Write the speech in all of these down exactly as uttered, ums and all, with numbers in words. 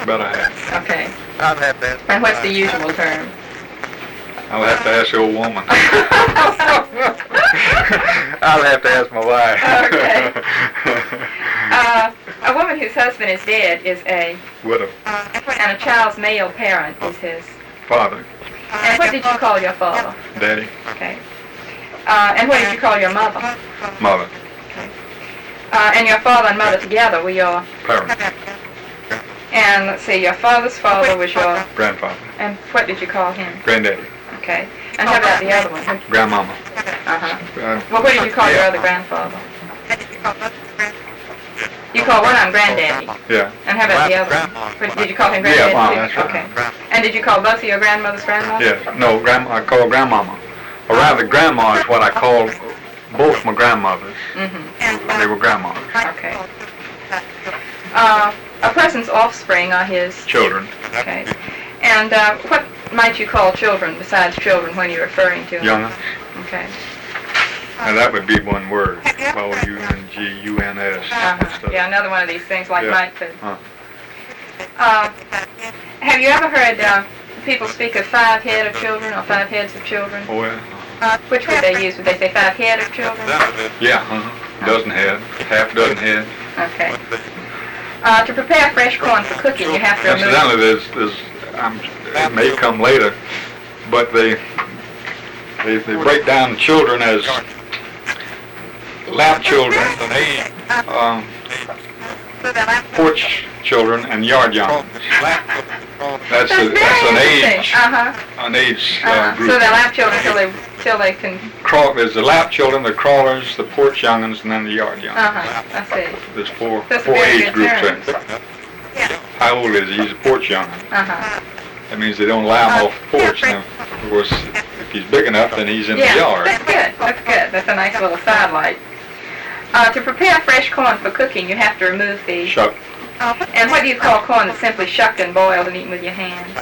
About a half. Okay. I'll have that. And what's the usual term? I'll have to ask the old woman. I'll have to ask my wife. Okay. Uh, a woman whose husband is dead is a, Widow. and a child's male parent is his. Father. And what did you call your father? Daddy. Okay. Uh, and what did you call your mother? Mother. Uh, and your father and mother together were your, Parent. and let's see, your father's father was your, Grandfather. and what did you call him? Granddaddy. Okay. And how about the other one? Grandmama. Uh-huh. Uh, Well, what did you call your other grandfather? You call one of them Granddaddy. yeah. And how about the other one? What, did you call him Yeah, Granddaddy? Mom, too? that's right. Okay. And did you call both of your grandmother's grandmother? Yeah. No, grandma. I call grandmama. Or rather, grandma is what I call both my grandmothers. Mm-hmm. They were grandmas. Okay. Uh, a person's offspring are his Children. Okay. And uh, what might you call children besides children when you're referring to them? Young'uns. Okay. Now that would be one word. O U N G U N S. Uh-huh. Yeah, another one of these things like Yeah. knighthood. Huh. Uh, have you ever heard uh, people speak of five head of children or five heads of children? Oh, yeah. Uh, which would they use? Would they say five head of children? Yeah, uh-huh. Dozen head. Half dozen head. Okay. Uh, to prepare fresh corn for cooking, you have to remove... Incidentally, there's, there's, um, it may come later, but they, they, they break down children as lap children, um, porch children, and yard young'uns. That's, a, very that's an interesting. age, Uh-huh. an age uh, Uh-huh. group. So they'll have children till they, till they can... Crawl, there's the lap children, the crawlers, the porch young'uns, and then the yard young'uns. Uh-huh. I see. There's four, That's a four very age good groups term. there. How old is he? He's a porch young'un. Uh-huh. That means they don't allow him off the porch. Now, of course, if he's big enough, then he's in Yeah, the yard. that's good. That's good. That's a nice little sidelight. Uh, to prepare fresh corn for cooking, you have to remove the... Shuck. And what do you call corn that's simply shucked and boiled and eaten with your hands?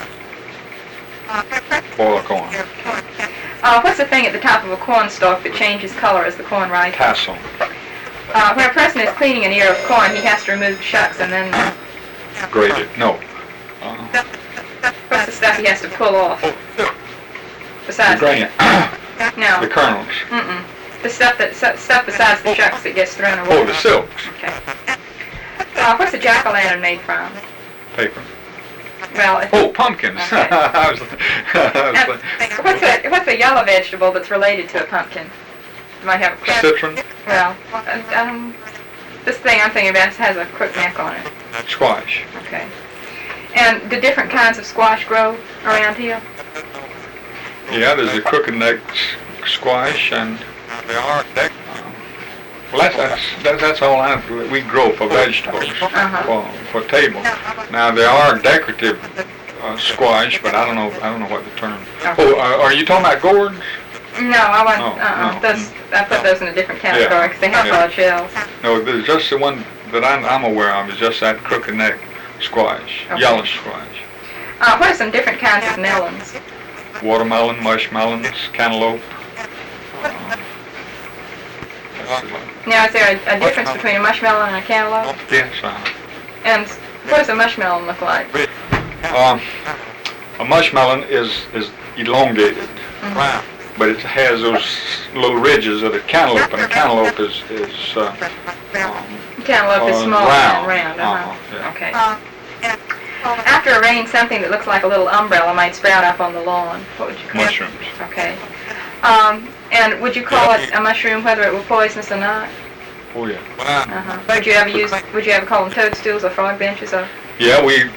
Boil a corn. Uh, what's the thing at the top of a corn stalk that changes color as the corn ripens? Tassel. Uh, when a person is cleaning an ear of corn, he has to remove the shucks and then... Grated. No. Uh, What's the stuff he has to pull off? the Besides grain. No. The kernels. Mm-mm. The stuff that stuff besides the shucks that gets thrown away. Oh, the silks. Okay. Uh, what's a jack-o'-lantern made from? Paper. Well, if, Oh, pumpkins. Okay. I was, I and was what's a what's a yellow vegetable that's related to a pumpkin? You might have a crook. citron, Well, uh, um, this thing I'm thinking about has a crook neck on it. squash. Okay. And do different kinds of squash grow around here? Yeah, there's the crooked neck s- squash, and They are deck. well, that's that's that's, that's all I, we grow for vegetables, Uh-huh. for, for table. Now there are decorative uh, squash, but I don't know I don't know what the term. Oh, uh, are you talking about gourds? No, I want. No, uh-uh. no. Those, I put those in a different Yeah. category because they have Yeah. large shells. No, there's just the one that I'm, I'm aware of is just that crooked neck squash, Okay. yellow squash. Uh, what are some different kinds of melons? Watermelon, mushmelons, cantaloupe. Uh, that's the one. Now, is there a, a difference between a mushmelon and a cantaloupe? Yes, uh, And what does a mushmelon look like? um, a mushmelon is is elongated, Mhm. but it has those little ridges of the cantaloupe, and the cantaloupe is is uh, um, Cantaloupe is uh, small round. and round. Uh-huh. Uh-huh, yeah. Okay. After a rain, something that looks like a little umbrella might sprout up on the lawn. What would you call Mushrooms. it? Okay. Um, and would you call it a mushroom whether it were poisonous or not? Oh yeah. Uh-huh. Would you ever use? Would you ever call them toadstools or frog benches or? Yeah, we.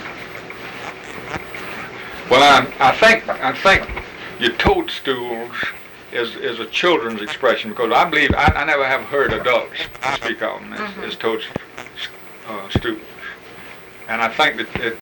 Well, I I think I think your toadstools is is a children's expression because I believe I, I never have heard adults speak of them as, Mhm. as toadstools, uh, stools, and I think that it,